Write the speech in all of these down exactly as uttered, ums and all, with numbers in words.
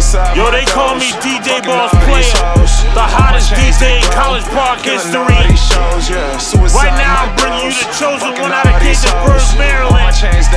Yo, they call me D J Boss Player, the hottest D J in College Park history. Right now I'm bringing you the chosen one out of Gaithersburg, Maryland.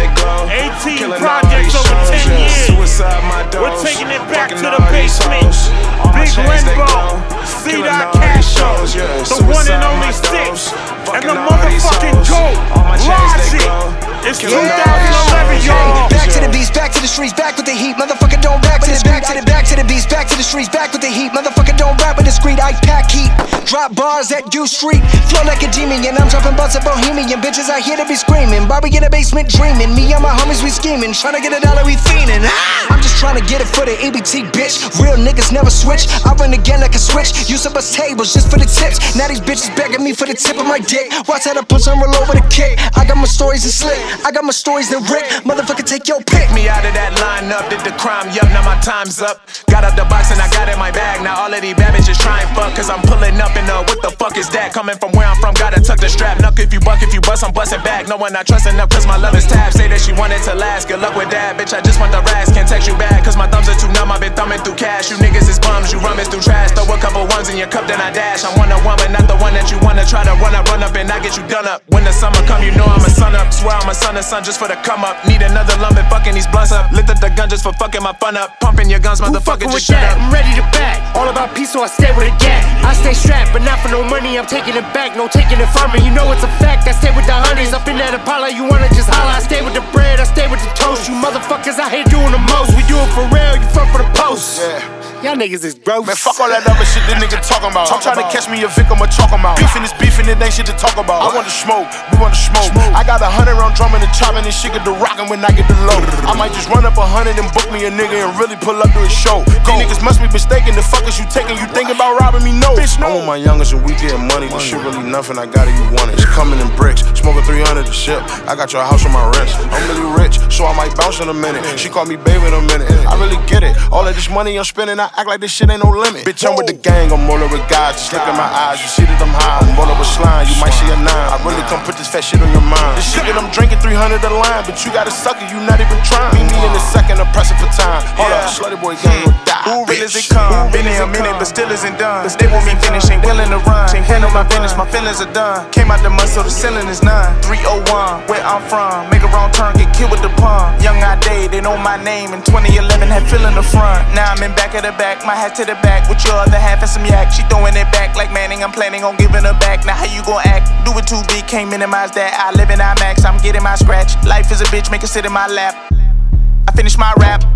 eighteen projects over ten years. We're taking it back to the basement. Big Limbo, C-Dot Castro, the one and only Six, and the motherfucking GOAT, Logic. It's two thousand eleven, y'all. Back to the beats, back to the streets, back with the heat. Motherfucker don't back to the back to the back to the beats, back to the streets, back with the heat. Motherfucker don't rap with the street. I pack heat, drop bars at U Street, flow like a demon. And I'm dropping bars of Bohemian bitches out here to be screaming. Bobby in the basement dreaming. Me and my homies we scheming, trying to get a dollar we fiending. I'm just trying to get it for the E B T bitch. Real niggas never switch. I run again like a switch. Used to bust tables just for the tips. Now these bitches begging me for the tip of my dick. Watch how the punch and roll over the kick. I got my stories and slick. I got my stories that Rick. Motherfucker, take your pick. Me out of that lineup, did the crime, yup, now my time's up. Got out the box and I got in my bag. Now all of these bad bitches try and fuck, cause I'm pulling up and uh, what the fuck is that? Coming from where I'm from, gotta tuck the strap. Nuck if you buck, if you bust, I'm busting back. No one I trust enough, cause my love is tab. Say that she wanted to last, good luck with that. Bitch, I just want the rats, can't text you back, cause my thumbs are too numb. I've been thumbing through cash. You niggas is bums, you rummage through trash. Throw a couple ones in your cup, then I dash. I'm one on one, but not the one that you wanna try to run up, run up, and I get you done up. When the summer come, you know I'm a sun up. Swear I'm a son of son just for the come up. Need another lump and fucking these blunts up. Lit up the gun just for fucking my fun up. Pumping your guns, motherfucker, just shut up. I'm ready to back. All about peace, so I stay with a gap. I stay strapped, but not for no money. I'm taking it back, no taking it from me. You know it's a fact. I stay with the honeys up in that Impala. You wanna just holla? I stay with the bread, I stay with the toast. You motherfuckers out here doing the most. We do it for real, you fuck for the post. Yeah. Y'all niggas is gross. Man, fuck all that other shit this nigga talking about. I'm trying to catch me a victim of talking about. Beefing is beefing, it ain't shit to talk about. I want to smoke, we want to smoke. I got a hundred round drumming and chopping and shit get the rockin' when I get the low. I might just run up a hundred and book me a nigga and really pull up to his show. These niggas must be mistaken, the fuck is you taking? You think about robbing me? No. Bitch, no. I want my youngest and we getting money. This shit really nothing, I got it, you want it. It's coming in bricks, smoking three hundred a ship. I got your house on my wrist. I'm really rich, so I might bounce in a minute. She call me baby in a minute. I really get it. All of this money I'm spending, I act like this shit ain't no limit. Bitch, I'm with the gang, I'm rolling with guys. Just look in my eyes, you see that I'm high. I'm rolling with slime, you might see a nine. I really come put this fat shit on your mind. This shit that I'm drinking three hundred a line, but you gotta suck it, you not even trying. Meet me in a second, I'm pressing for time. Hold up, slutty boy gang will die. Who real as it come? Been here a minute, but still isn't done. They want me finish, ain't willing to run. Ain't handle my business, my feelings are done. Came out the mud, so the ceiling is none. three oh one, where I'm from. Make a wrong turn, get killed with the pun. Young I day, they know my name. In twenty eleven, had fill in the front. Now I'm in back of the back, my hat to the back. With your other half and some yak. She throwing it back like Manning, I'm planning on giving her back. Now how you gon' act? Do it too big, can't minimize that. I live in IMAX, I'm getting my scratch. Life is a bitch, make her sit in my lap. I finish my rap.